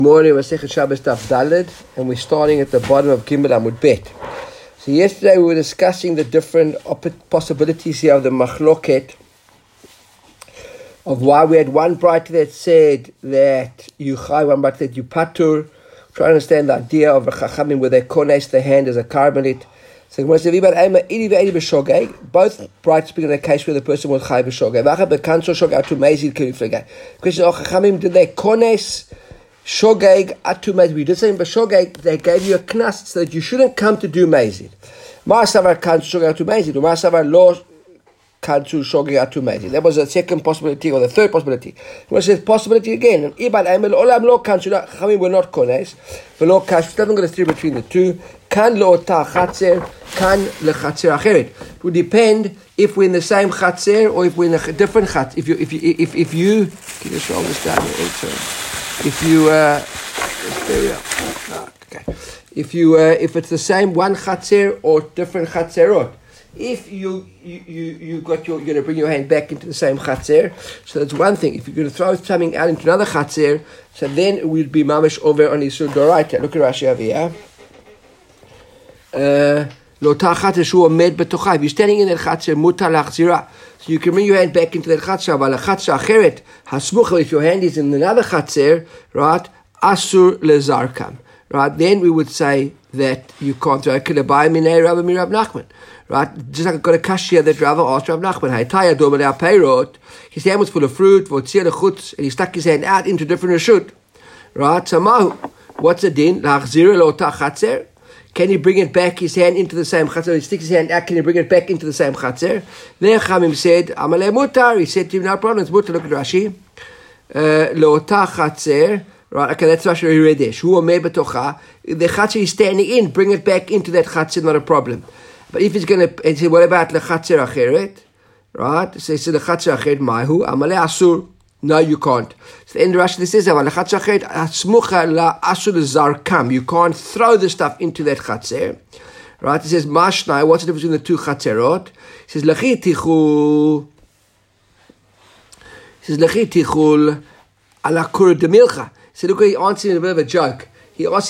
Morning, Masechet Shabbos Daf Daled, and we're starting at the bottom of Gimel Amud Bet. So yesterday we were discussing the different possibilities here of the machloket, of why we had one bright that said that you chai, one bright that you patur. Try to understand the idea of a chachamim where they kones the hand as a carmelit. So both bright speak in the case where the person was chai b'shogeg. Question: oh, chachamim, did they kones shogeg atu mezid? We did say in b'shogeg they gave you a knas so that you shouldn't come to do mezid. Ma'asavar kansu shogeg atu mezid, or ma'asavar lo kansu shogeg atu mezid. That was the second possibility, or the third possibility. It says possibility again. Ibad emel olam lo kansu. Chamim were not kones, but lo kash. Doesn't go to steer between the two. Kan lo ota chatzer, kan lechatzer acheret. It would depend if we're in the same chatzer or if we're in a different chatzer. If you keep your shoulders down. If it's the same one chatzer or different chatzerot, if you're going to bring your hand back into the same chatzer, so that's one thing. If you're going to throw something out into another chatzer, so then it will be mamish over on Isur Doraita. Look at Rashi over here. If you're standing in that chatzer, mutar lachzira, so you can bring your hand back into that chatzer. But a chatzer acheret hasmucha, if your hand is in another chatzer, right? Asur lezarkam, right? Then we would say that you can't throw kilabai minei Rabbi Rav Nachman, right? Just like I got a kashia that Rav asked Rav Nachman, haytaya domelei peirot. His hand was full of fruit, v'otzir lechutz, and he stuck his hand out into different reshut, right? So mahu, what's the din? Lachzira lo'ota chatzer. Can he bring it back, his hand into the same chatzer? He sticks his hand out, can he bring it back into the same chatzer? Then Chamim said, Amalei mutar. He said to him, no problem, it's mutar. Look at Rashi. Lo'ota chatzer. Right, okay, that's Rashi we read there. Shu omeh betocha. The chatzer he's standing in, bring it back into that chatzer, not a problem. But if he's going to, and say, what about lechatzer acheret? Right, so he said, lechatzer acheret mahu, Amalei asur. No, you can't. So the end of Rashi, this is you can't throw the stuff into that chatzer. Right? It says, Mashnai, what's the difference between the two chatzerot? It says, Lechitichul ala kur de milcha. So look, he answers in a bit of a joke. He says,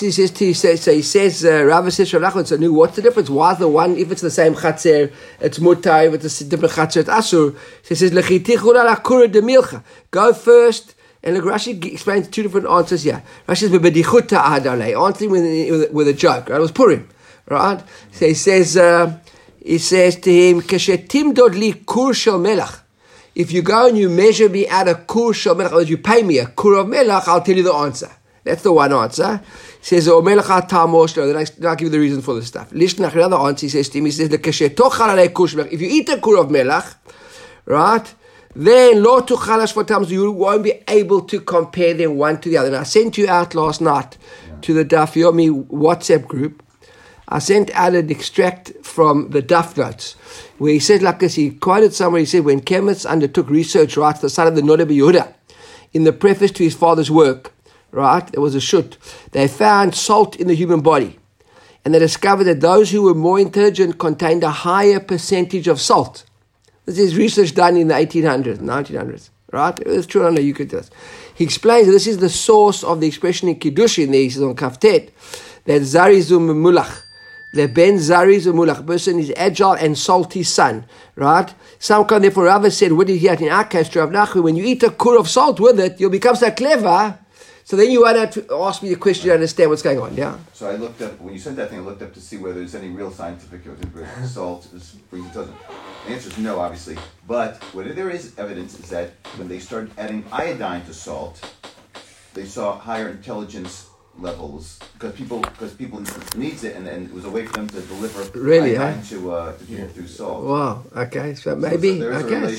Rava says, Rav Nachman, so no, what's the difference? Why is the one, if it's the same chatzer, it's mutar, if it's a different chatzer, it's asur. So he says, Lechitichul ala kur de milcha. Go first, and look, Rashi explains two different answers here. Rashi says, "B'bedichuta adalei," answering with a joke. Right? It was Purim, right? So he says to him, "Keshetim dodli kur shel melach." If you go and you measure me out a kur shel melach, or you pay me a kur of melach, I'll tell you the answer. That's the one answer. He says, "O melach atamosh." Then I'll give you the reason for the stuff. Lishnach, another answer. He says to him, he says, "Lekeshetochal alei kur shel melach." If you eat a kur of melach, right? Then lo tuchalash for times you won't be able to compare them one to the other. And I sent you out last night to the Daf Yomi WhatsApp group. I sent out an extract from the Daf notes where he said like this. He quoted somewhere. He said when chemists undertook research right to the side of the Noda B'Yehuda in the preface to his father's work, right, there was a shut. They found salt in the human body, and they discovered that those who were more intelligent contained a higher percentage of salt. This is research done in the 1800s, 1900s, right? It's true, I know you could do this. He explains that this is the source of the expression in Kiddushin, there he says on Kaftet, that Zarizum Mulach, the Ben Zarizum Mulach, person is agile and salty son, right? Some kind therefore Rava said, what did he have in our case, Rav Nachman, when you eat a kur of salt with it, you'll become so clever, so then you won't have to ask me the question to understand what's going on, yeah? So I looked up, when you sent that thing, I looked up to see whether there's any real scientific evidence where salt brings it doesn't. The answer is no, obviously. But whether there is evidence is that when they started adding iodine to salt, they saw higher intelligence levels because people needs it, and it was a way for them to deliver iodine to people through salt. Wow. Okay. So maybe. So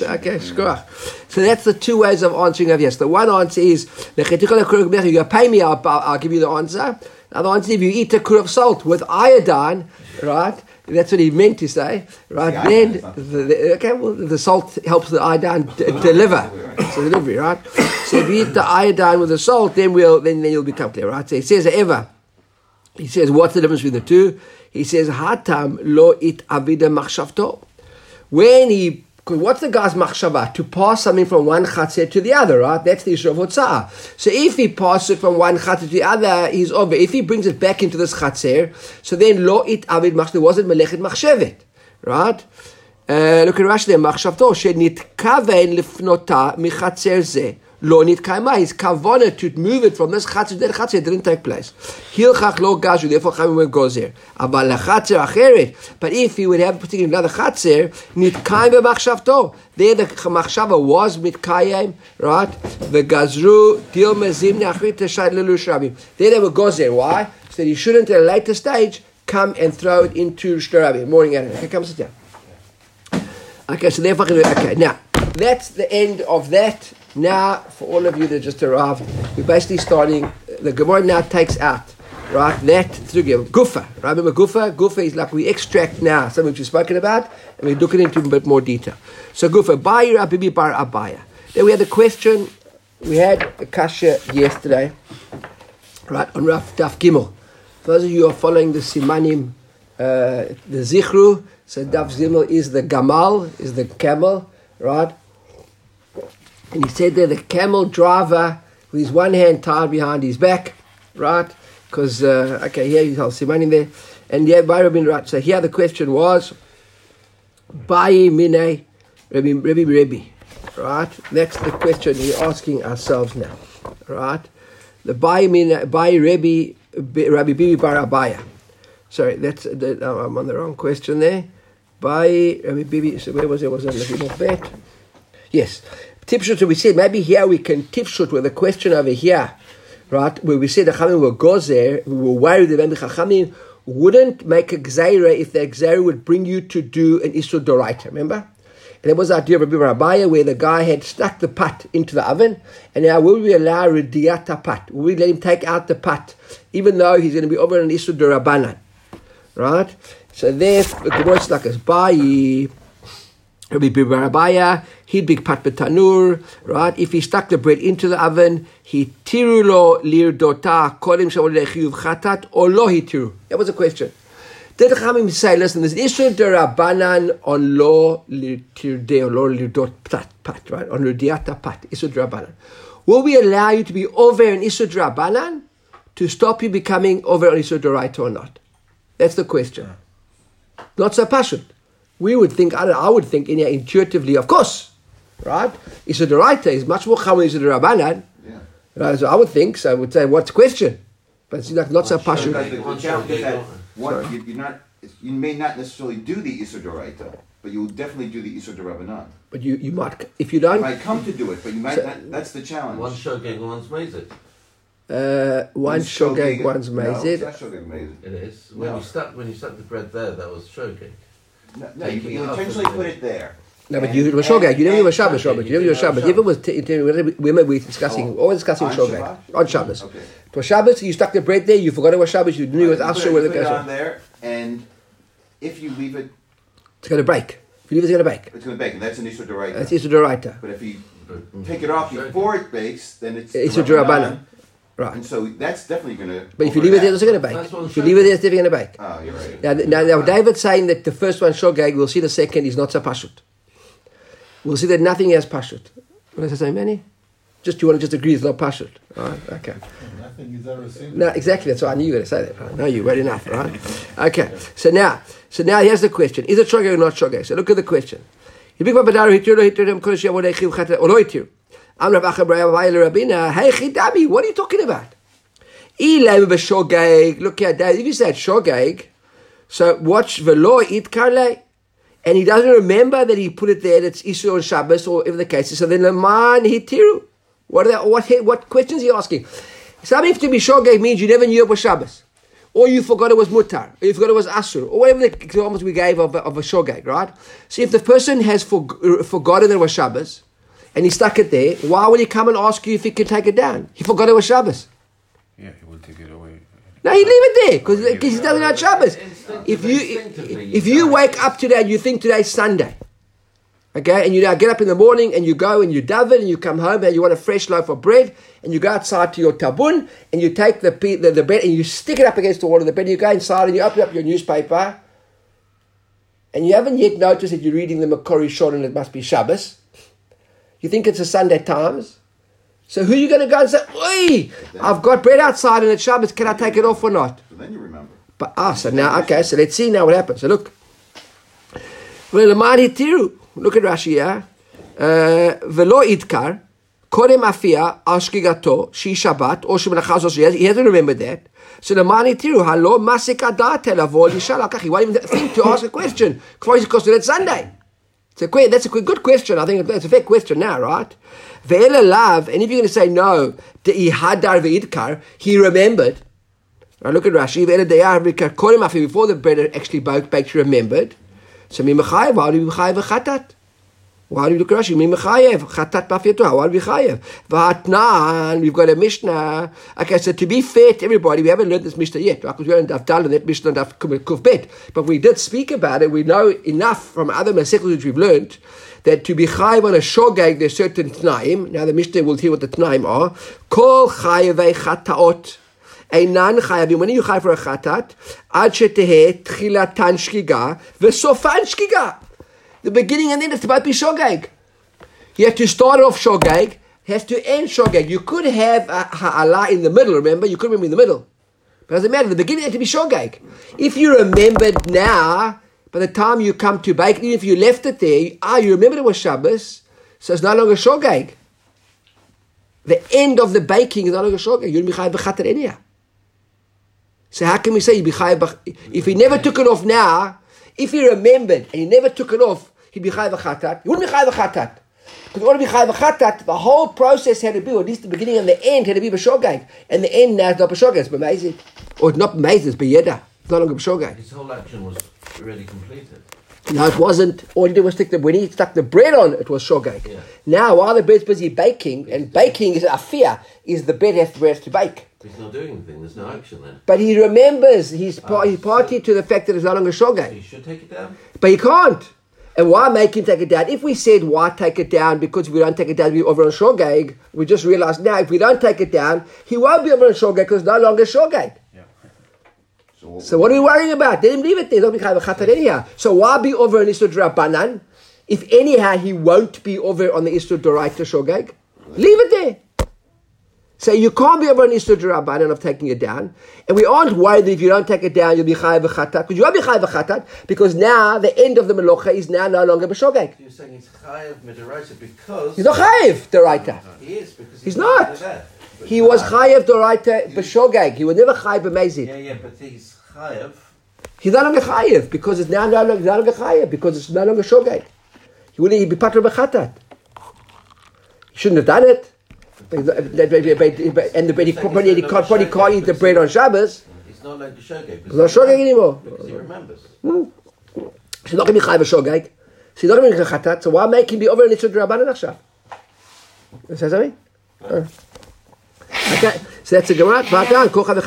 So that's the two ways of answering of yes. The one answer is you pay me, I'll give you the answer. The other answer, if you eat a kur of salt with iodine, right? That's what he meant to say, right? Then, the salt helps the iodine deliver. It's a delivery, right? So if you eat the iodine with the salt, then you'll become clear, right? So he says, he says, what's the difference between the two? He says, hatam lo it avida machshavto. When he Because what's the guy's machshava? To pass something from one chatzer to the other, right? That's the issue of hotzah. So if he passes it from one chatzer to the other, he's over. If he brings it back into this chatzer, so then lo it avid machshav, wasn't melechet machshevet, right? Look at Rashi there, machshavto shenitkaven lifnota michatzer zeh. Lo nitkaima, his kavana to move it from this chatzer to that chatzer didn't take place. Hilchach lo gazu, therefore Chamim went goes there. Aval lachatzer acheret. But if he would have put in another chatzer, nitkaim b'machshavto. There the machshava was mitkayim, right? The gazru dil mezim neachrit teshad lelush rabim. There they would go there. Why? So that he shouldn't at a later stage come and throw it into shtarabim. Morning, Aaron. Okay, come sit down. Okay, so therefore, okay, now that's the end of that. Now, for all of you that just arrived, we're basically starting, the Gemara now takes out, right, that through Gufa. Right, remember Gufa? Gufa is like we extract now something which we've spoken about, and we look into a bit more detail. So Gufa, Bayi Rabbi Bar Abaya. Then we had a question, we had a kasha yesterday, right, on Raf Daf Gimel. For those of you who are following the Simanim, the Zichru, so Daf Gimel is the Gamal, is the camel, right? And he said there the camel driver with his one hand tied behind his back, right? Because, okay, here you have Simanim there. And yeah, by Rabbi, right. So here the question was, Bayi Mine Rebbe, right? That's the question we're asking ourselves now, right? The Bayi Rebbe, Rabbi Bibi Bar Abaya. Sorry, I'm on the wrong question there. Bayi Rabbi Bibi, so where was it? Was it looking at bet? Yes. Tipshut, so we said maybe here we can tipshut with a question over here, right? Where we said the Chachamim were gozer, we were worried that the Chachamim wouldn't make a gzeira if the gzeira would bring you to do an isur doraita, remember? And that was the idea of Rabbi Rabaya where the guy had stuck the pat into the oven, and now will we allow rediyata pat? Will we let him take out the pat, even though he's going to be over an isur dorabanan, right? So there, the words like as Bayi, Rabbi Barabaya, he'd be pat betanur, right? If he stuck the bread into the oven, he tirulo lirdota kodim shavolei chiyuv chatat or lo he tiru. That was a question. Did the Chachamim say, listen, there's isur derabanan on lo lirtirde or lo lirdot pat, right? On lirdiata pat, isur derabanan. Will we allow you to be over an isur derabanan to stop you becoming over an isur doraita or not? That's the question. Not so pashut. We would think, I would think intuitively, of course, right? Isur doraita is much more common than isur derabanan. Yeah. Right? So I would think, so I would say, what's the question? But it's like not so pashut. The challenge is that you may not necessarily do the isur doraita, but you will definitely do the isur derabanan. But you might, if you don't... You might come to do it, but you might not. That's the challenge. One shogeg, one's mazid. One shogeg, one's mazid. No, it's not shogeg mazid. It is. When you stuck the bread there, that was shogeg. No, you intentionally put it there. No, but you were shogeg. You never do a Shabbos, Robert. You never do a Shabbos. If it was, remember we're discussing, always discussing shogeg. On Shabbos. Okay. To a Shabbos, you stuck the bread there, you forgot it was Shabbos, you knew it was Asher. You put it on there, and if you leave it... It's going to break. If you leave it, it's going to bake. It's going to bake, and that's an isur doraita. That's isur doraita. But if you take it off before it bakes, then it's isur derabanan. Right. And so that's definitely going to... But if you leave it there, it's going to bake. If you leave it there, it's definitely going to bake. Oh, you're right. Now David's saying that the first one, shogeg, we'll see the second is not so pashut. We'll see that nothing has pashut. What does I say, Manny? You want to just agree it's not pashut. Right, okay. Nothing is ever seen. No, exactly, that's why I knew you were going to say that. Right? No, you were enough, right? Okay, so now here's the question. Is it shogeg or not shogeg? So look at the question. What are you talking about? Look at that. If you said shogeg, so watch velo it karle, and he doesn't remember that he put it there. That's Isur on Shabbos or whatever the case is. So then leman hitiru. What questions are you asking? Something to be shogeg means you never knew it was Shabbos, or you forgot it was mutar, or you forgot it was asur, or whatever the examples we gave of a shogeg, right? So if the person has forgotten that it was Shabbos, and he stuck it there, why would he come and ask you if he can take it down? He forgot it was Shabbos. Yeah, he will take it away. No, he'd leave it there, because he's done it on Shabbos. If you wake up today and you think today's Sunday, okay, and you now get up in the morning and you go and you daven and you come home and you want a fresh loaf of bread and you go outside to your tabun and you take the bread and you stick it up against the wall of the bed and you go inside and you open up your newspaper and you haven't yet noticed that you're reading the Makori Shon and it must be Shabbos. You think it's a Sunday Times. So who are you going to go and say, oi, I've got bread outside and it's Shabbos, can I take it off or not? So then you remember. But so now, okay, so let's see now what happens. So look. Look at Rashi here. Velo idkar, korem afia, al shkigato, shi Shabbat, or shemelacha zos. He hasn't remembered that. So the mani tiru, halo masik adat elavol yishalakach. He won't even think to ask a question because it's Sunday. That's a good question. I think it's a fair question now, right? Ve'ela lav, and if you're going to say no, de'i hadar ve'idkar, he remembered. Now look at Rashi. Ve'ela de'ar ve'idkar korem afia, before the bread actually baked, he remembered. So mi mechayev, how do you mechayev v'chatat? Why do you look at Rashi? Mi mechayev, chatat mafiyatu, how do you mechayev? V'hatnan, we've got a Mishnah. Okay, so to be fair to everybody, we haven't learned this Mishnah yet, right? Because we haven't done that Mishnah and Kuf Bet. But we did speak about it. We know enough from other Masechos which we've learned that to be chayev on a shogeg, there's certain t'naim. Now the Mishnah will tell what the t'naim are. Kol chayevei chataot. Einan chayavim. When are you chayav for a chatat? Ad sheteheh tchilatan shkiga v'sofan shkiga. The beginning and end is about to be shogeg. You have to start off shogeg, has to end shogeg. You could have a ha'ala in the middle, remember? You could remember in the middle. But it doesn't matter, the beginning had to be shogeg. If you remembered now, by the time you come to bake, even if you left it there, you remembered it was Shabbos, so it's no longer shogeg. The end of the baking is no longer shogeg. You'll be chayav b'chatat anyhow. So how can we say you be chayav if he never took it off now? If he remembered and he never took it off, he'd be chayav v'chatat. He wouldn't be chayav v'chatat. Because in order to be chayav v'chatat, the whole process had to be, or at least the beginning and the end had to be b'shogeg. And the end now is not b'shogeg, it's b'mezid. Or it's not b'mezid, it's b'yeda. It's no longer b'shogeg. His whole action was already completed. No, it wasn't. All he did was when he stuck the bread on, it was shogeg. Yeah. Now, while the bread's busy baking, and baking is afia, is the bread has to bake. He's not doing anything, there's no action there. But he remembers, he party to the fact that it's no longer shogeg. He should take it down. But he can't. And why make him take it down? If we said, why take it down? Because if we don't take it down, we're over on shogeg. We just realized now, if we don't take it down, he won't be over on shogeg because it's no longer shogeg. Yeah. So what are we worrying about? Let him leave it there. Don't be chayav v'chatat anyhow. So why be over on Isur D'Rabbanan? If anyhow he won't be over on the Isur D'Oraita shogeg, leave it there. So you can't be over on Isur D'Rabbanan of taking it down. And we aren't worried that if you don't take it down, you'll be chayav v'chatat. Because you won't be chayav v'chatat, because now the end of the melocha is now no longer b'shogeg. You're saying he's chayav midoraita because... He's not chayav D'Oraita. He is, because He's not. there. He was chayav D'Oraita b'shogeg. He was never chayav b'mezid. Yeah, but he's chayav. He's no longer chayav because it's now no longer chayav because it's no longer shogeg. He'd be patra b'chatat. He shouldn't have done it. And the bread, he probably can't eat the bread on Shabbos. He's not like the shogeg. He's not shogeg anymore. Because he remembers. He's not going to be chayav shogeg. So he's not going to be chatat. So why make him be over in Isur D'Rabbanan achshav? You say something? Okay, so that's a Gemara. Look at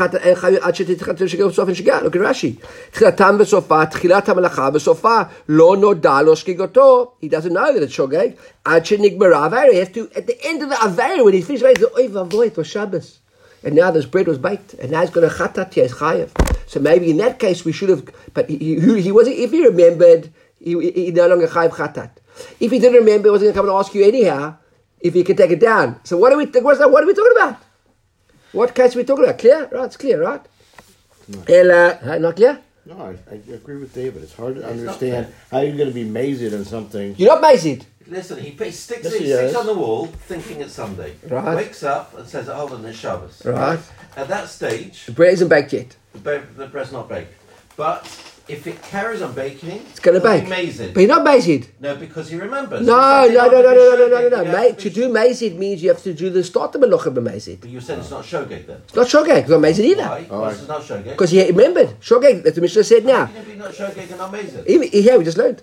Rashi. תחילתם וסופה, תחילת המלאכה וסופה, לא נודע לו שגיגותו. He doesn't know that it's shogeg. עד שנגמרה העברה. He has to, at the end of the avera, when he finished, he says, oy vavoy, it was Shabbos. And now this bread was baked. And now he's going to chatat, he has chayav. So maybe in that case we should have, but he wasn't, if he remembered, he no longer chayav chatat. If he didn't remember, he wasn't going to come and ask you anyhow if he could take it down. So what are we talking about? What case are we talking about? Clear? Right, it's clear, right? No. Not clear? No, I agree with David. It's hard to understand how you're going to be mazed in something. You're not mazed. Listen, he sticks Yes, on the wall thinking it's Sunday. Right. Wakes up and says, hold on, it's Shabbos. Right. At that stage, The bread isn't baked yet. the bread's not baked. But if it carries on baking, It's going to it'll bake. be mazed. But you're not mazed. No, because he remembers. No. You To do mazed means you have to do the start of melocha b'mazed. But you said it's not shogeg then. It's not shogeg. It's not mazed either. Why? Because it's not shogeg. Because he remembered. Shogeg, that's the Mishnah said now. You can be not shogeg and not mazed. Yeah, we just learned.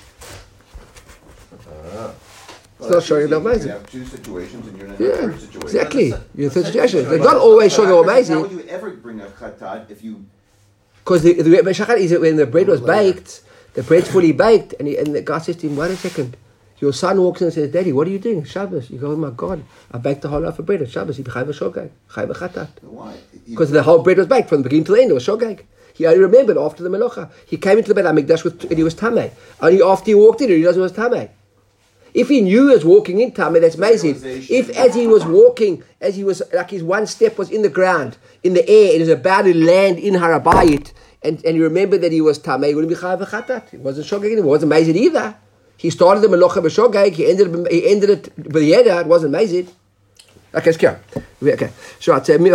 It's not shogeg, not You mazed. have two situations and you're in a Yeah, third situation. exactly. You're in a third situation. It's not always shogeg or How mazed. would you ever bring a chatat if you... Because the shachat is that when the bread was baked, the bread's fully baked, and the guy says to him, wait a second, Your son walks in and says, Daddy, what are you doing? Shabbos. You go, oh my God, I baked the whole loaf of bread at Shabbos. He chayv shogeg, chayv chatat. Why? Because the whole bread was baked from the beginning to the end. It was shogeg. He only remembered after the melacha. He came into the Beit HaMikdash and he was tamei. Only after he walked in, he realized he was tamei. If he knew he was walking in tamei, that's amazing. If as he was walking, as he was, like his one step was in the ground, in the air, and he was about to land in Harabayit, and he remembered that he was tamei, he wouldn't be chayv chatat. It wasn't shogeg anymore. It wasn't amazing either. He started the melacha b'shogeg. He ended it b'yeda. It wasn't amazing. Okay, let's go. Okay, so so the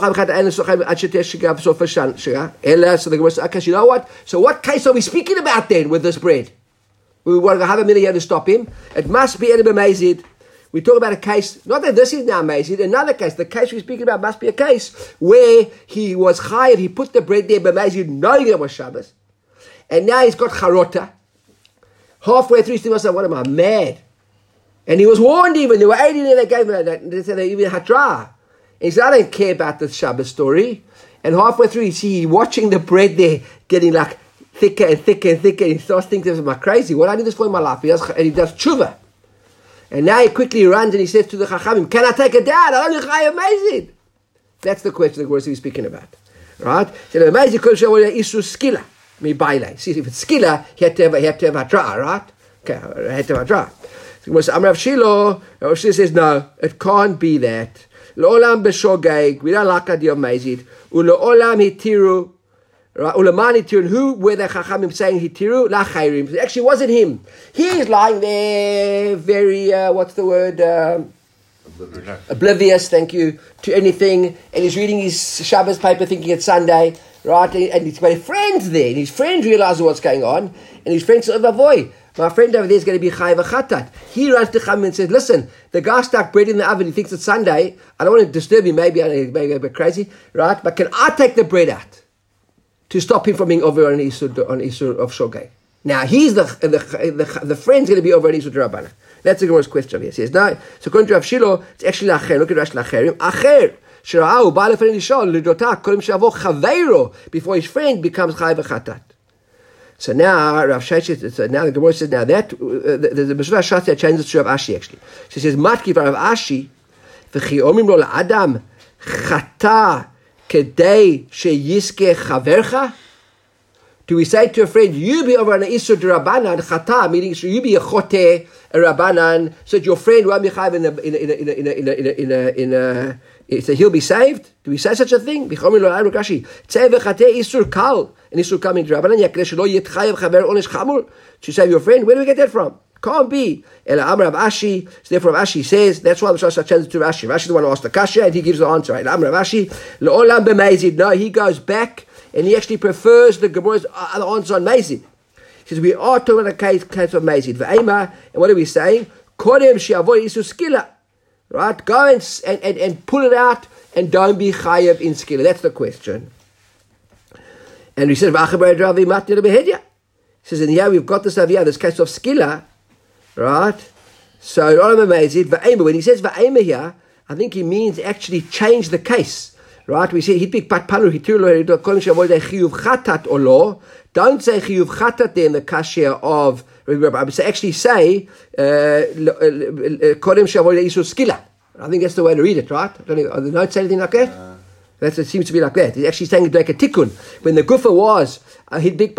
Gemara says, okay, you know what? So what case are we speaking about then with this bread? We want to have a minute here to stop him. It must be Edom Amazid. We talk about a case, not that this is now Amazid, another case. The case we're speaking about must be a case where he was chayav, he put the bread there, Amazid, knowing it was Shabbos. And now he's got charota. Halfway through, he still must say, what am I, mad? And he was warned even, they were 18 and they gave him, they said they even hatra. And he said, I don't care about the Shabbos story. And halfway through, you see, watching the bread there, getting like thicker and thicker and thicker. And he starts thinking, am I crazy? What I need this for in my life? And he does tshuva. And now he quickly runs and he says to the Chachamim, can I take it down? I don't know, amazing. That's the question the Gemara is speaking about. Right? So the amazing question is isu skila. See, if it's skila, he had to have hatra, right? Okay, he had to have hatra. So Amrav Shilo, Rav Shilo says, no, it can't be that. L'olam b'shogeg, we don't like idea of mazid. U'le'olam hitiru, u'leman hitiru, who were the Chachamim saying hitiru? La chayrim. It actually wasn't him. He's lying there, very, what's the word? Oblivious, thank you, to anything. And he's reading his Shabbos paper thinking it's Sunday, right? And he's got friends there. And his friend realizes what's going on. And his friend says, Avoy, my friend over there is going to be chayv chatat. He runs to Chachamim and says, listen, the guy stuck bread in the oven. He thinks it's Sunday. I don't want to disturb him. Maybe I'm a bit crazy, right? But can I take the bread out to stop him from being over on Isur of Shogeg? Now, he's the friend's going to be over on Isur Rabbanah. That's the Gemara's question here. He says, no. So according to Rav Shilo, it's actually Acher. Look at Rashi Acherim. Acher. Shira'ahu ba'al efren lishol lidotah kolim shavo chaveiro before his friend becomes chayv chatat. So now Rav Shai, so now the Gemara says, now that the Meshuvah Shasya changes to Rav Ashi actually. She says, Matki Rav Ashi v'chi omim lo la'adam chata kedei sheyiske chavercha. Do we say to a friend, you be over an Isur D'Rabbanan, chata, meaning you be a chote, a Rabbanan, so that your friend won't be chayv so he'll be saved? Do we say such a thing? Bichomi lo ayru kashi. Tzeh v'chateh Isur kal. An Isur kal means Rabbanan, yakre shelo yet chayev chaver onesh chamur. To save your friend, where do we get that from? Can't be. Ela Amar Rav Ashi. So therefore Rav Ashi says, that's why the Shasha changes to Rashi. Rashi is the one who asked the kasha, and he gives the answer. Ela Amar Rav Ashi. Le'olam b'meizid. No, he goes back, and he actually prefers the Gemara's other answer on Meizid. He says, we are talking about a case of Meizid. V'ema, and what are we saying? Kodem she'avoy Isur skila. Right? Go and pull it out, and don't be chayev in skila. That's the question. And he says, he says, and here we've got this over here, this case of skila, right? So, when he says va'ema here, I think he means actually change the case. Right? We say, don't say chiyuv chatat there in the kasher of, so actually say, kodem shavoy le'isur skila. I think that's the way to read it, right? Are the notes say anything like that? It seems to be like that. He's actually saying it like a tikkun. When the gufa was, he's saying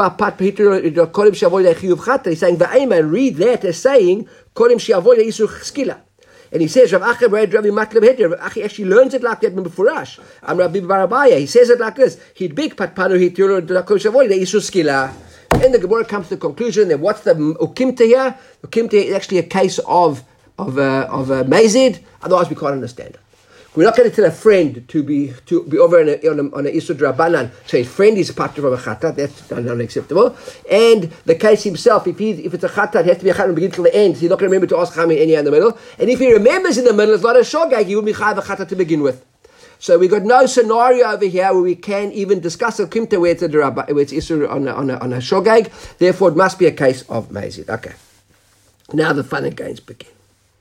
va'ema, read that as saying, kodem shavoy le'isur skila. And he says, Rav Achi actually learns it like that in Befurash. Rabbi Barabaya, he says it like this. He'd big patpanu hitiro shavoy le'isur skila. And the Gemara comes to the conclusion that what's the ukimta here? Ukimta is actually a case of mazid. Otherwise, we can't understand it. We're not going to tell a friend to be over on a Isur D'Rabbanan. So his friend is a partner from a chatat. That's unacceptable. And the case himself, if it's a chatat, it has to be a chatat from the beginning till the end. So he's not going to remember to ask Chami any in the middle. And if he remembers in the middle, it's not a shogeg. He wouldn't be chayav a chatat to begin with. So we got no scenario over here where we can even discuss a kimta where it's Isur on a shogeg. Therefore, it must be a case of mazid. Okay. Now the fun and games begin.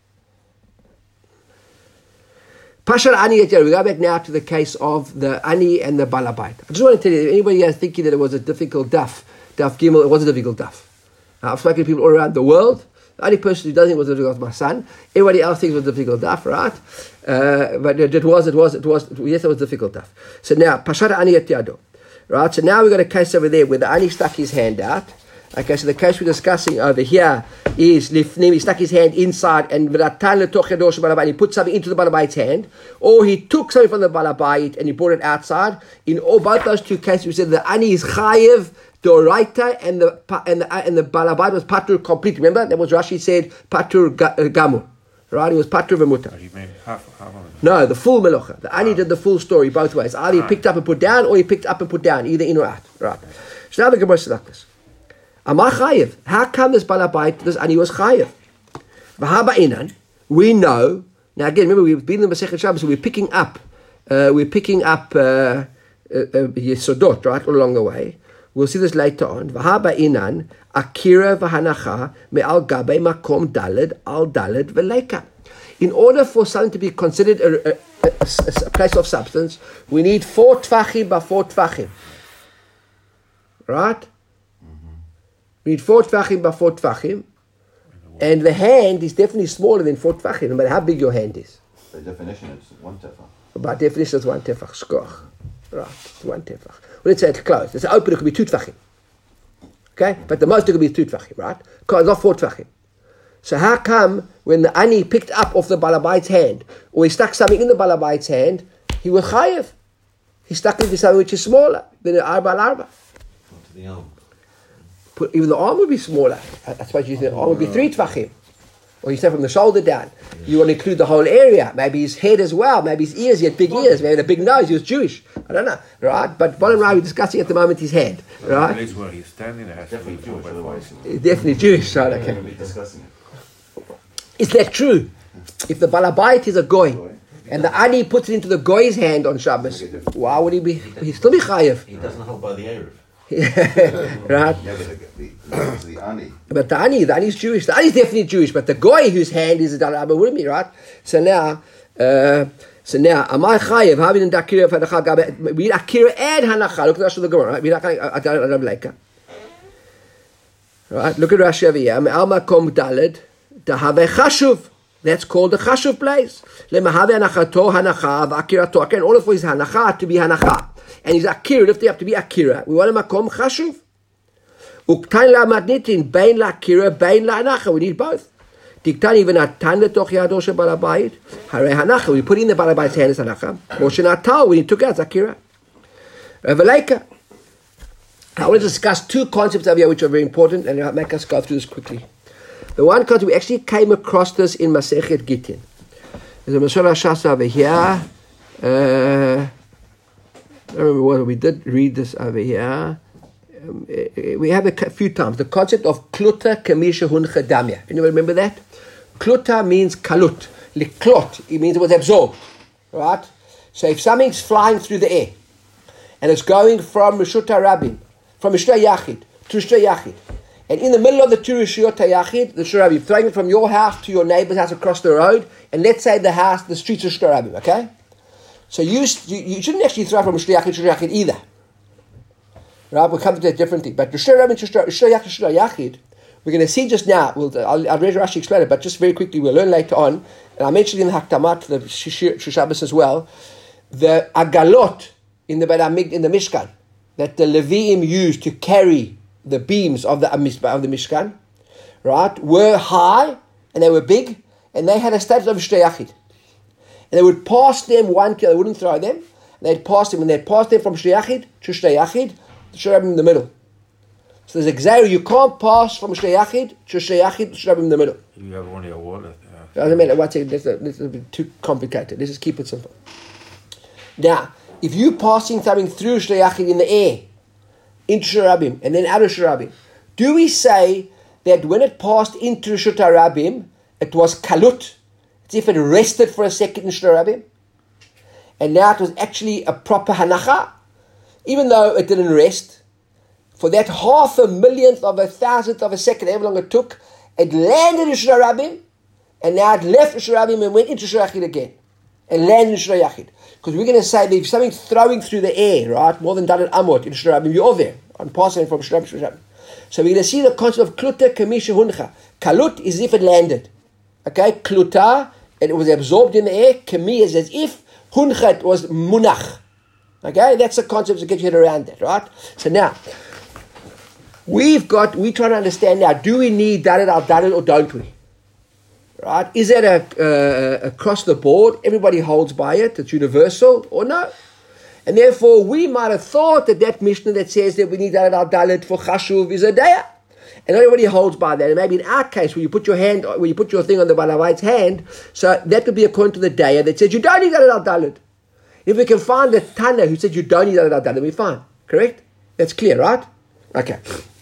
Pashar Ani, we go back now to the case of the Ani and the Balabait. I just want to tell you, anybody else thinking that it was a difficult daf Gimel, it was a difficult daf. I've spoken to people all around the world, The only person who doesn't think it was difficult was my son. Everybody else thinks it was difficult daf, right? But it was, yes, it was difficult daf. So now, Pashara Ani et Yado. Right, so now we've got a case over there where the Ani stuck his hand out. Okay, so the case we're discussing over here is Lifnim, he stuck his hand inside and he put something into the Balabait's hand, or he took something from the Balabait and he brought it outside. In all both those two cases, we said the Ani is Chayev, Doraita, and the Balabait was Patur complete. Remember? That was Rashi said Patur Gamur. Right? It was Patur V'mutar. He made half of it. No, the full Melocha. The Ani did the full story both ways. Either he picked up and put down, or he picked up and put down, either in or out. Right. So now the Gemara says like this. Amar Chayev. How come this Balabait, this Ani was Chayev? V'haba inan. We know. Now again, remember we've been in the Masechet Shabbos, so we're picking up Yesodot, right, all along the way. We'll see this later on. V'haba inan. Akira v'hanacha me'al gabe makom daled al daled v'leika. In order for something to be considered a place of substance, we need 4 tvachim by 4 tvachim. Right? We need 4 tvachim by 4 tvachim. And the hand is definitely smaller than 4 tvachim, no matter how big your hand is. By definition, it's 1 tefach. By definition, it's 1 tefach. Shkoch. Right, it's 1 tefach. Well, let's say it's closed. It's open, it could be 2 tvachim. Okay? But the most it could be 2 tvachim, right? Not 4 tvachim. So how come when the Ani picked up off the Balabait's hand, or he stuck something in the Balabait's hand, he was Chayev? He stuck it into something which is smaller than an Arba al-Arba. Onto the arm. Even the arm would be smaller. I suppose you think the arm would be 3 tvachim. Or you say from the shoulder down. You want to include the whole area. Maybe his head as well. Maybe his ears. He had big ears. Maybe a big nose. He was Jewish. I don't know. Right? But bottom line, we're discussing at the moment his head. Right? The place where he's standing, it has to be 4 by 4. He's definitely Jewish. Right? We're going Okay. to be discussing it. Is that true? If the Balabait is a goy, and the Ani puts it into the goy's hand on Shabbos, why would he be? He'd still be chayev. He doesn't hold by the Erev. Right? Yeah, but the Ani. But the Ani is Jewish. The Ani is definitely Jewish, but the goy whose hand is a Dalabah wouldn't be, right? So now, Amar chayev, having in Akira for the we need Akira and Hanacha. Look at the rest of the Gemara, right? We don't like it. Right? Look at Rashi over here. Alma kom daled. That's called the chashuv place. And all of his hanacha to be hanacha, and his akira lifted up to be akira. We want a makom chashuv. Uktain la matnitin bein la akira bein la hanacha. We need both. Diktan even atan letoch yado she balabait. Hare hanacha. We put in the balabait's hand as hanacha. Moshe natal when he took out akira. Revelaika. I want to discuss 2 concepts over here which are very important, and I'll make us go through this quickly. The one because we actually came across this in Masechet Gittin. There's a Masechet Shas over here. I don't remember what we did read this over here. We have a few times the concept of kluta kamisha hun chadamya. You remember that? Kluta means kalut. Liklot, it means it was absorbed. Right? So if something's flying through the air and it's going from Rishut HaRabim, from Rishut HaYachid to Rishut HaYachid, and in the middle of the two Rishuyot HaYachid, the Rishut HaRabim, throwing it from your house to your neighbor's house across the road, and let's say the streets of Rishut HaRabim, okay? So you shouldn't actually throw it from Rishut HaYachid to Rishut HaYachid either. Right? We'll come to that differently. But Rishut HaRabim to Rishut HaYachid, we're going to see just now, I'll read Rashi explain it, but just very quickly, we'll learn later on, and I mentioned in the Haktamat, the Shabbos as well, the agalot in the Mishkan, that the Leviim used to carry the beams of the Mishkan, right, were high and they were big, and they had a status of Shtei Yachid. And they would pass them one kill, they wouldn't throw them. They'd pass them, and they'd pass them from Shtei Yachid to Shtei Yachid, the Shtei Yachid in the middle. So there's a Gzeira, you can't pass from Shtei Yachid to Shtei Yachid, Shtei Yachid in the middle. You have only a wallet. Doesn't matter. One second, this is a bit too complicated. Let's just keep it simple. Now, if you're passing something through Shtei Yachid in the air, into Shurabim, and then out of Shurabim, do we say that when it passed into Rishut HaRabim, it was kalut? It's if it rested for a second in Shurabim, and now it was actually a proper hanacha, even though it didn't rest. For that 1/1,000,000th of 1,000th of a second, however long it took, it landed in Rishut HaRabim, and now it left Rishut HaRabim and went into Rishut HaYachid again, and landed in Rishut HaYachid. Because we're going to say that if something's throwing through the air, right, more than Dalet Amot in Rishut HaRabim, you're there, on passing from Rishut HaRabim. So we're going to see the concept of kluta kamisha huncha. Kalut is as if it landed. Okay, kluta, and it was absorbed in the air. Kami is as if huncha was munach. Okay, that's the concept to get your head around that, right? So now, we're trying to understand now, do we need daled al daled or don't we? Right? Is that across the board? Everybody holds by it. It's universal or no? And therefore, we might have thought that Mishnah that says that we need daled al daled for chashuv is a daya. And everybody holds by that. And maybe in our case, where you put your thing on the Balabait's hand, so that would be according to the daya that says you don't need daled al daled. If we can find the Tana who said you don't need daled al daled, we're fine. Correct? That's clear, right? Okay.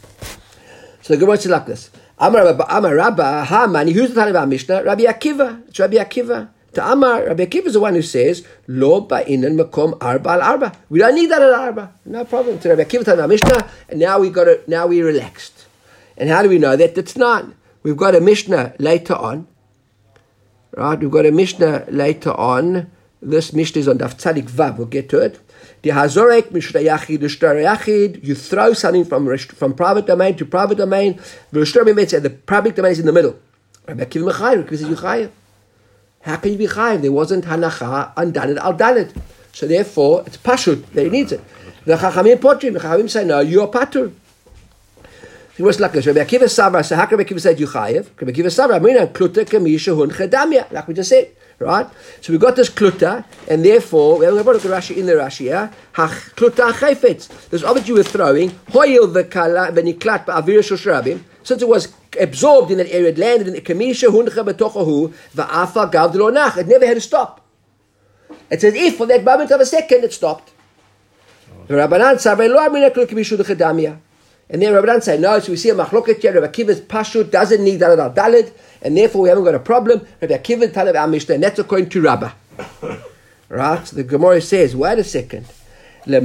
So the Gemara says like this. Amar Rabba Hamani, who's the Tana of our Mishnah? Rabbi Akiva. It's Rabbi Akiva. Rabbi Akiva is the one who says, Lo ba'inan makom arba al arba. We don't need that al arba. No problem. So Rabbi Akiva Tana of our Mishnah, and now we relaxed. And how do we know that? That's not. We've got a Mishnah later on. Right? We've got a Mishnah later on. This Mishnah is on Daf Tzadik Vav. We'll get to it. The Hazorek Mishnah Yachid L'Shtar Yachid. You throw something from private domain to private domain. The public domain is in the middle. Rabbi Akiva Mechayev because you chayev. How can you be chayev? There wasn't hanacha on daled al daled. So therefore, it's pashut that he needs it. The Chachamim potrim. The Chachamim say no, you are patur. It was like this. Rabbi Akiva Sabra. So how can Rabbi Akiva say you chayev? Rabbi Akiva Sabra. Amina kluta kamisha hun chedamia. Like we just said. Right? So we got this kluta, and therefore, we have a look at Rashi in the Rashi here. Kluta chayfetz. This object you were throwing, hoyil v'kala v'niklat ba'avir shoshrabim. Since it was absorbed in that area, it landed in the kamisha huncha b'tochahu v'afa gav d'lonach. It never had to stop. It says if for that moment of a second it stopped. Rabbanan savrei lo amina kluta kamisha d'chedamia. And then Rabbanan say no. So we see a machloket here. Rabbi Akiva's pashut doesn't need daled al daled. And therefore we haven't got a problem. Rabbi Akiva Tana of our Mishnah, and that's according to Rabbah. Right? So the Gemara says, wait a second. This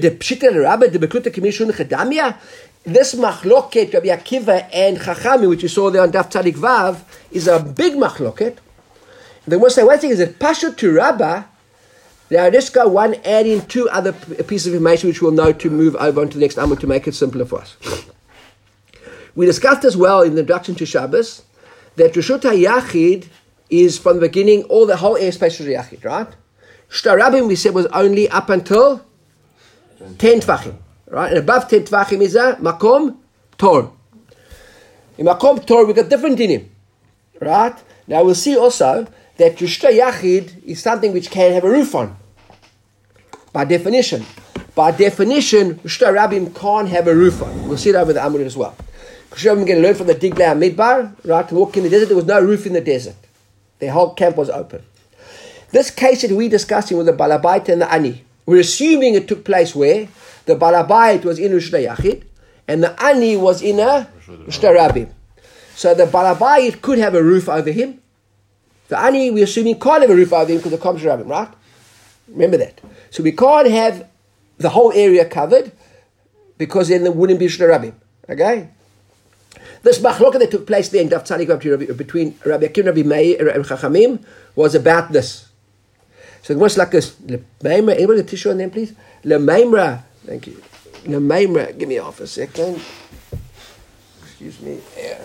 machloket, Rabbi Akiva and Chachami, which you saw there on Daf Tzadik Vav, is a big machloket. The Gemara say, wait a second, is it Pashut to Rabbah? Now let's go one, add in two other pieces of information which we'll know to move over onto the next Amud to make it simpler for us. We discussed as well in the introduction to Shabbos that Reshut HaYachid is from the beginning, all the whole airspace of Yachid, right? Shtar Rabim we said was only up until 10 Tvachim, right? And above 10 Tvachim is a Makom Tor. In Makom Tor we got different dinim, right? Now we'll see also that Reshut HaYachid is something which can have a roof on, by definition. By definition, Reshut Rabim can't have a roof on. We'll see it over the Amud as well. Because you're going to learn from the Diglei Midbar, right? To walk in the desert, there was no roof in the desert. Their whole camp was open. This case that we're discussing with the Balabait and the Ani, we're assuming it took place where the Balabait was in Reshut HaYachid and the Ani was in a Reshut Rabim. So the Balabait could have a roof over him. The Ani, we're assuming, can't have a roof over him because the Kom Reshut Rabim, right? Remember that. So we can't have the whole area covered because then there wouldn't be Reshut Rabim. Okay? This machloka that took place there in Daf Tzadik between Rabbi Akiva and Rabbi Meir and Chachamim was about this. So it was like this. Lemeimra, anybody a tissue on them, please? Lemeimra, thank you. Lemeimra, give me off a second. Excuse me. Yeah.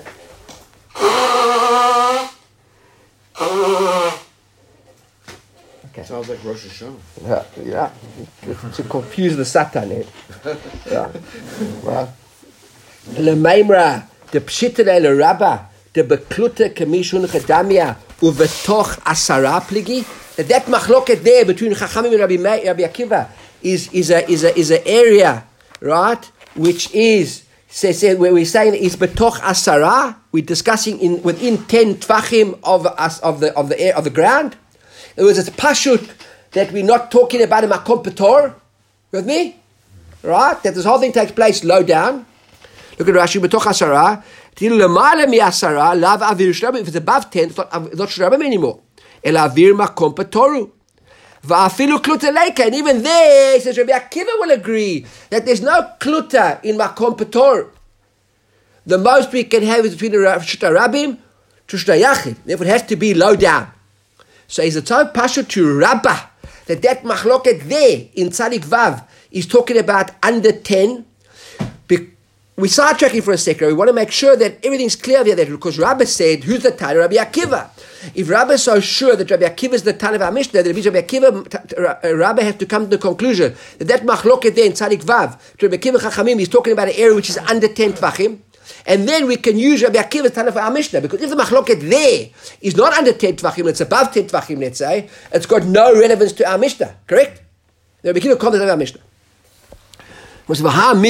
Okay. Sounds like Rosh Hashanah. Yeah. To confuse the Satan. Yeah. Well, Lemeimra. The pshitele le rabba, the bekluta kamishun chadamia uvetoch asara pligi. That machloket there between Chachamim and Rabbi Akiva is an area, right? Which is where we're saying is betoch asara. We're discussing within 10 tvachim of the ground. In other words, it's pashut that we're not talking about a makom petor. With me, right? That this whole thing takes place low down. Look at Rashi, betoch asara, till lemala mi asara, lav avir shrabim. If it's above 10, it's not shrabim anymore. El avir makom petoru. Va'afilu kluta leika. And even there, says Rabbi Akiva will agree that there's no kluta in makom petor. The most we can have is between the Reshut Rabim to Reshut HaYachid. Therefore, it has to be low down. So is it so pashut to Rabbah that machloket there in Tzadik Vav is talking about under 10? we're sidetracking for a second. We want to make sure that everything's clear there. That because Rabbi said, who's the Tana? Rabbi Akiva. If Rabbi is so sure that Rabbi Akiva is the Tana of our Mishnah, then Rabbi Akiva, Rabbi has to come to the conclusion that machloket there in Tzadik Vav, Rabbi Akiva Chachamim, he's talking about an area which is under 10 Tvachim. And then we can use Rabbi Akiva's Tana for our Mishnah. Because if the machloket there is not under 10 Tvachim, it's above 10 Tvachim, let's say, it's got no relevance to our Mishnah. Correct? The Rabbi Akiva commented on our Mishnah. Rabbi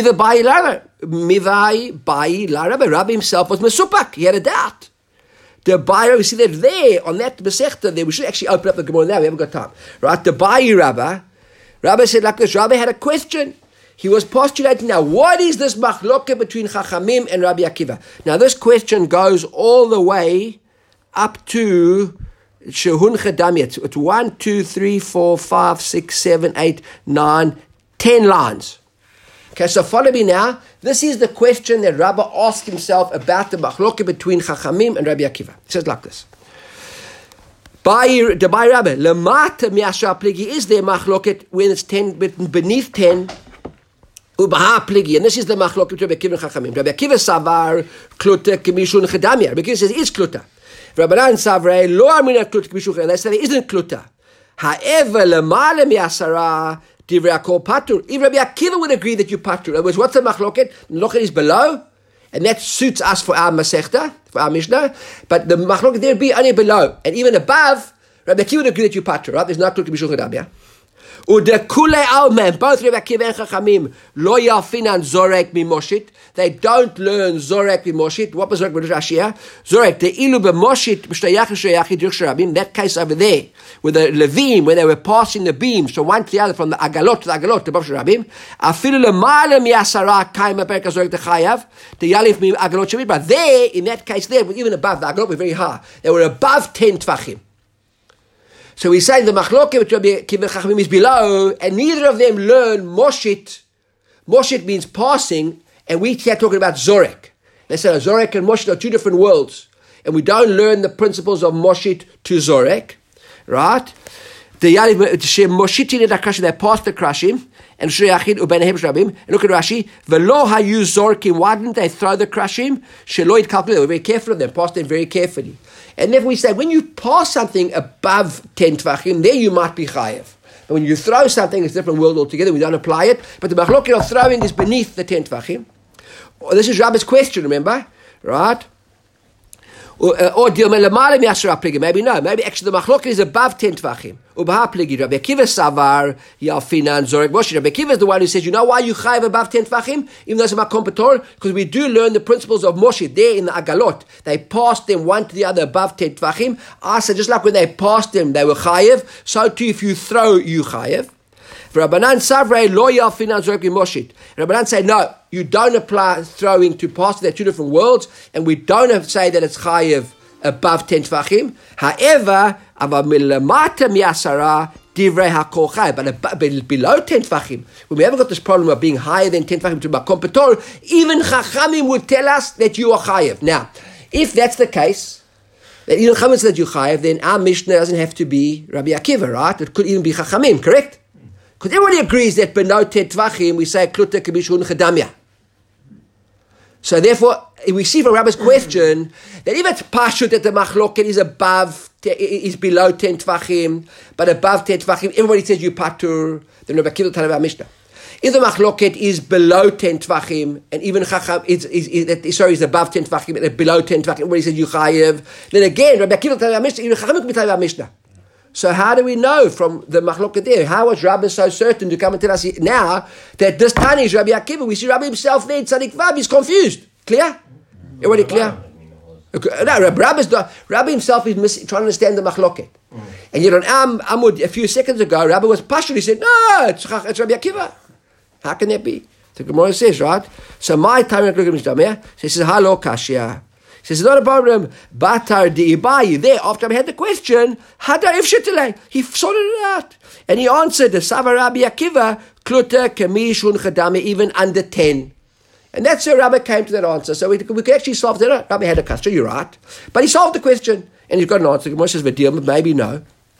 himself was mesupak. He had a doubt. The buyer, we see that there on that Masechta there. We should actually open up the Gemara now. We haven't got time. Right? The buyer Rabbi said like this. Rabbi had a question. He was postulating now. What is this machloket between Chachamim and Rabbi Akiva? Now this question goes all the way up to Shehun Chedamiyat. It's 1, 2, 3, 4, 5, 6, 7, 8, 9, 10 lines. Okay, so follow me now. This is the question that Rabbi asked himself about the machloket between Chachamim and Rabbi Akiva. It says like this. The by Rabbi, lemata mi'ashar pligi, is there machloket when it's 10, beneath 10, ubaha pligi, and this is the machloket between Rabbi Akiva and Chachamim. Rabbi Akiva savar kluta kemishun chedamia. Rabbi Akiva says it's kluta. Rabbanan savrei lo amina kluta kemishun chedamia. They say it isn't kluta. However, lemala mi'asara, Divrei HaKol patur. If Rabbi Akiva would agree that you patur, in other words, what's the machloket? The machloket is below, and that suits us for our Masechta, for our Mishnah. But the machloket there would be only below, and even above, Rabbi Akiva would agree that you patur. Right? There's not to be Mishul Chedam. Udekule almen, both Rabbi Akiva and Chachamim, lo yalfinan zorek mimoshit. They don't learn zorek mimoshit. What was zorek mimoshit? Zorek the ilu b'moshit b'shtayach shayachid Rabim. That case over there, with the Levim, where they were passing the beams from one to the other, from the agalot to the agalot to Bav Rabim. Afilu lemalem yasara kaima perka zorek the chayav the yalif mi agalot shamid. But there, in that case, there, even above the agalot, were very high. They were above 10 tvachim. So we say the machloket which Rabbi Akiva and Chachamim is below, and neither of them learn moshit. Moshit means passing, and we here talking about zorek. They say zorek and moshit are two different worlds, and we don't learn the principles of moshit to zorek, right? The moshitin et hakrashim, they pass the krashim, and sheyachid ubenehem shrabim. And look at Rashi. Velo hayu zorkim. Why didn't they throw the krashim? Sheloid calculate. They were very careful of them. Passed them very carefully. And if we say, when you pass something above 10 tvachim, there you might be chayev. But when you throw something, it's a different world altogether. We don't apply it. But the machloket of throwing is beneath the 10 tvachim. This is Rabbi's question, remember? Right? Or maybe no. Maybe actually the machloket is above 10 tvachim. Rabbi Akiva savar yalfinan zorek moshit. Rabbi Akiva is the one who says, you know why you chayev above 10 tvachim, even though it's a makom pator? Because we do learn the principles of moshit there in the agalot. They passed them one to the other above 10 tvachim. I said, just like when they passed them, they were chayev. So too, if you throw, you chayev. Rabbanan savrei lo yalfinan zorek moshit. Rabbanan say, no, you don't apply throwing to pass. They're two different worlds, and we don't say that it's chayev above 10 tvachim. However, but below 10 tvachim, when we haven't got this problem of being higher than 10 tvachim to makom pator, even Chachamim would tell us that you are chayev. Now, if that's the case, that even Chachamim says that you chayev, then our Mishnah doesn't have to be Rabbi Akiva, right? It could even be Chachamim, correct? Because everybody agrees that below 10 tvachim we say kluta kemishun chedamia. So therefore, we see from Rabbi's question that if it's pashut that the machloket is below 10 tvachim, but above 10 tvachim, everybody says you patur, then Rabbi Akiva Tanav Mishnah. If the machloket is below 10 tvachim, and even Chacham is above 10 tvachim, and below 10 tvachim, everybody says you chayev, then again, Rabbi Akiva Tanav Mishnah, even Chacham can be Tanav Mishnah. So how do we know from the machloket there? How was Rabbi so certain to come and tell us now that this Tani is Rabbi Akiva? We see Rabbi himself there in Tzadik Vav. He's confused. Clear? Everybody clear? No, Rabbi himself is trying to understand the machloket. And yet on Amud a few seconds ago, Rabbi was passionate. He said, no, it's Rabbi Akiva. How can that be? The Gemara says, right? So my time, he says, hello, Kashya. He says, it's not a problem. Batar di'ibayi. There, after I had the question, hadar ifshitilei. He sorted it out. And he answered, the Sava Rabbi Akiva, kluta kamishun chadame, even under 10. And that's where Rabbi came to that answer. So we could actually solve that. Rabbi had a question, you're right. But he solved the question. And he's got an answer. Gemara says, maybe no.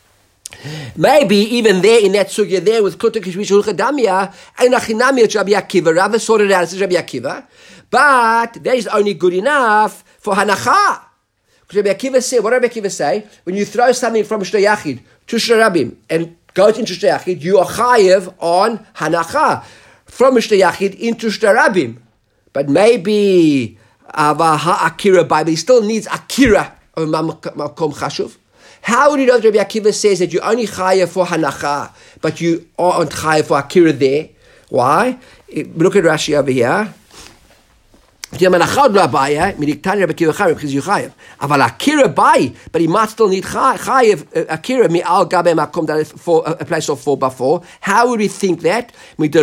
Maybe even there in that sugya there with Kluta Kishmish Hulchadamia and Achinami Rabbi Akiva, Rava sorted out as Rabbi Akiva, but that is only good enough for Hanacha. Because Rabbi Akiva said, what did Rabbi Akiva say? When you throw something from Shta Yachid to Shta Rabim and goes into Shta Yachid, you are chayev on Hanacha from Shta Yachid into Shta Rabim. But maybe Avaha Akira by, but he still needs Akira of Makom Chashuv. How would you know that Rabbi Akiva says that you only chayev for Hanacha, but you aren't chayev for Akira there? Why? Look at Rashi over here. But he might still need chayev Akira mi'al gabe makom for a place of 4x4. How would we think that? Rabbi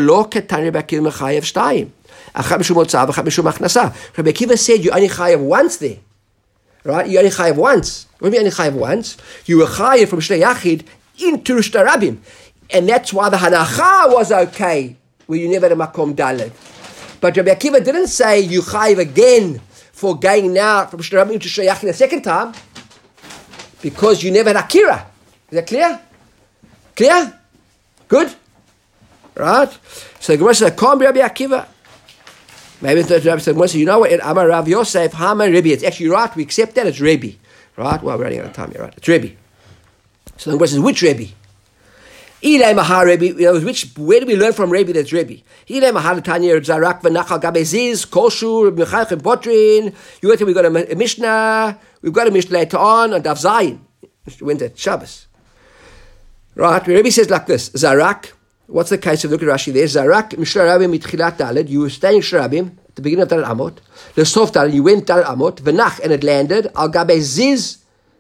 Akiva said you only chayev once there. Right? You only chayev once. What do you mean only chayev once? You were chayev from Shta Yachid into Shta Rabim. And that's why the Hanacha was okay, where you never had a Makom Daled. But Rabbi Akiva didn't say you chayev again for going now from Shta Rabim to Shta Yachid a second time, because you never had Akira. Is that clear? Clear? Good? Right? So the Gemara says, "Come, Rabbi Akiva." Maybe the Rabbi said, you know what? Amar Rav Yosef, Hama Rebbe. It's actually right. We accept that. It's Rebbe. Right? Well, we're running out of time here, right? It's Rebbe. So the question is, which Rebbe? Ilay Mahar Rebbe. Where do we learn from Rebbe that's Rebbe? Ilay Mahar Tanya Zarak V'Nachal Gabeziz Koshu Reb Michael Botrin. We got a Mishnah. We've got a Mishnah later on Daf Zayin. Wednesday, Shabbos. Right? Rebbe says like this: Zarak. What's the case of, look at Rashi there, Zarak, Mishra Rabim mitchilat Daled, you were staying in Shrabim, at the beginning of Daled Amot, the soft Daled, you went Daled Amot, V'nach, and it landed, Al Gabe Ziz,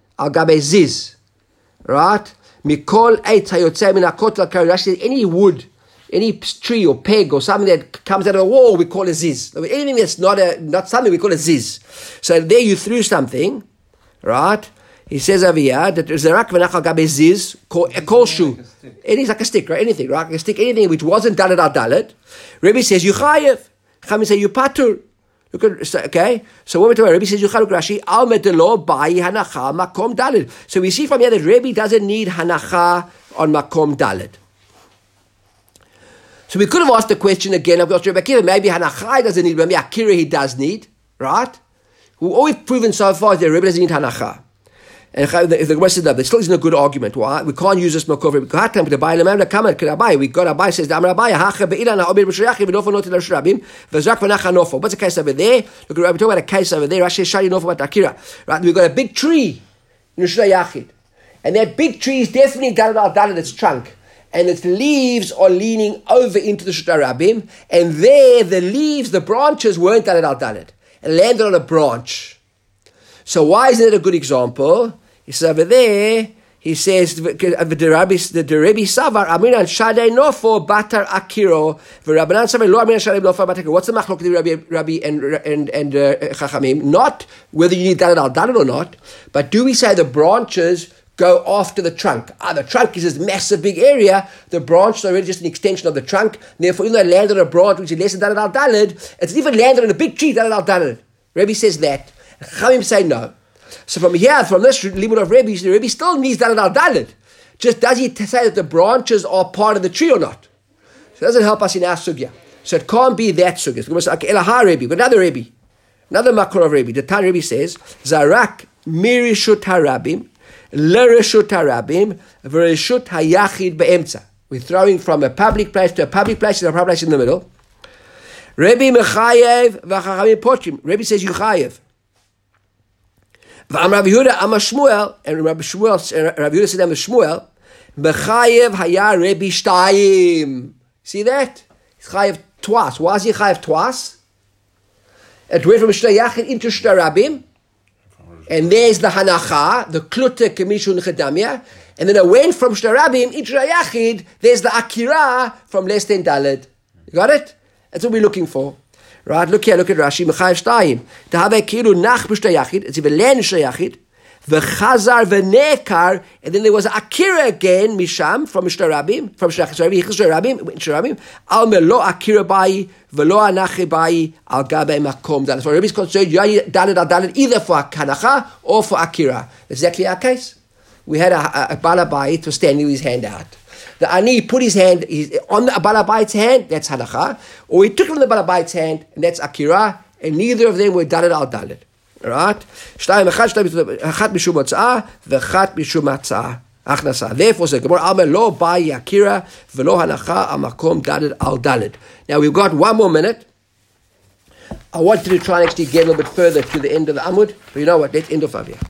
right? Mikol Eitz HaYotzei Min HaKotel Kari, Rashi, any wood, any tree or peg or something that comes out of a wall, we call a Ziz. Anything that's not something, we call a Ziz. So there you threw something, right? He says over here that Zarak V'nach Al Gabe Ziz, a kol shu. Anything like a stick, right? Anything, right? A stick, anything which wasn't Dalet al Dalet. Rebbe says you chayev. Chachamim say you patur. Look at, okay. So what we're talking about, Rebbe says you chayev. Rashi al medelo bayi hanacha makom Dalet. So we see from here that Rebbe doesn't need hanacha on makom Dalet. So we could have asked the question again. I've got Rebbe Akiva. Maybe hanacha he doesn't need. Maybe Akira he does need, right? All we've proven so far is that Rebbe doesn't need hanacha. And if the Gemara says that, there still isn't a good argument. Why? We can't use this Makov. We got Abai says, what's the case over there? Look, we're talking about a case over there. Rashi Shari Nofo about Akira. Right? We've got a big tree in Shta Yachid. And that big tree is definitely Daled al Daled, its trunk. And its leaves are leaning over into the Shta Rabim. And there, the leaves, the branches weren't Daled al Daled. It landed on a branch. So why isn't it a good example? He says over there, he says, the Rebbe Savar, Amiran Shadei Nofo Batar Akiro, V'Rabbanan Savar Lo Amiran Shadei Nofo Batar Akiro. What's the machlok of Rabbi and Chachamim? Not whether you need Daled al Daled or not, but do we say the branches go after the trunk? The trunk is this massive big area, the branch is already just an extension of the trunk, therefore even though it landed on a branch which is less than Daled al Daled, it's even landed on a big tree, Daled al Daled. Rebbe says that. Chachamim say no. So from here, from this limud of Rebbe, the Rebbe still needs Daled al Daled. Just does he say that the branches are part of the tree or not? So it doesn't help us in our sugya. So it can't be that sugya. So it's like Elahar Rebbe, but another Rebbe, another makor of Rebbe. The Tan Rebbe says, Zarak mirishut harabim, lerishut harabim, v'rishut hayachid be'emtza. We're throwing from a public place to a public place to a public place in the middle. Rebbe mechayev v'chachamim potrim. Rebbe says you chayev. V'am Rav Yehuda am Shmuel, and Rav Yehuda said am Shmuel, mechayev haya Rebbe shtayim. See that? He's chayev twice. Why is he chayev twice? It went from Shta Yachid into Shta Rabim, and there's the hanacha, the kluta kemishun chedamia, and then it went from Shta Rabim into Shta Yachid. There's the akira from less than Daled. You got it? That's what we're looking for. Right, look here, look at Rashi, Mechayev Shtayim. Tahave kilu nach b'Shta Yachid, it's even len Shta Yachid, v'chazar v'nekar, and then there was Akira again, Misham, from Shta Rabim, from Shta Rabim, al melo Akira bayi, v'lo anache bayi, al gabe makom Daled. So Rabbi's concerned, you are Daled al Daled either for Hanacha or for Akira. That's exactly our case. we had a Balabayit was standing with his hand out. The Ani put his hand on the Balabayit's hand, that's Halacha, or he took it from the Balabayit's hand, and that's Akira, and neither of them were Dalet al Dalet. Alright? Achat mishum hotza'ah, v'achat mishum hatza'ah. Achnasa. Therefore, says Gemara, Amar lo ba'i Akira, v'lo halacha amakom Dalet al Dalet. Now we've got one more minute. I wanted to try and actually get a little bit further to the end of the Amud, but you know what? Let's end off over here.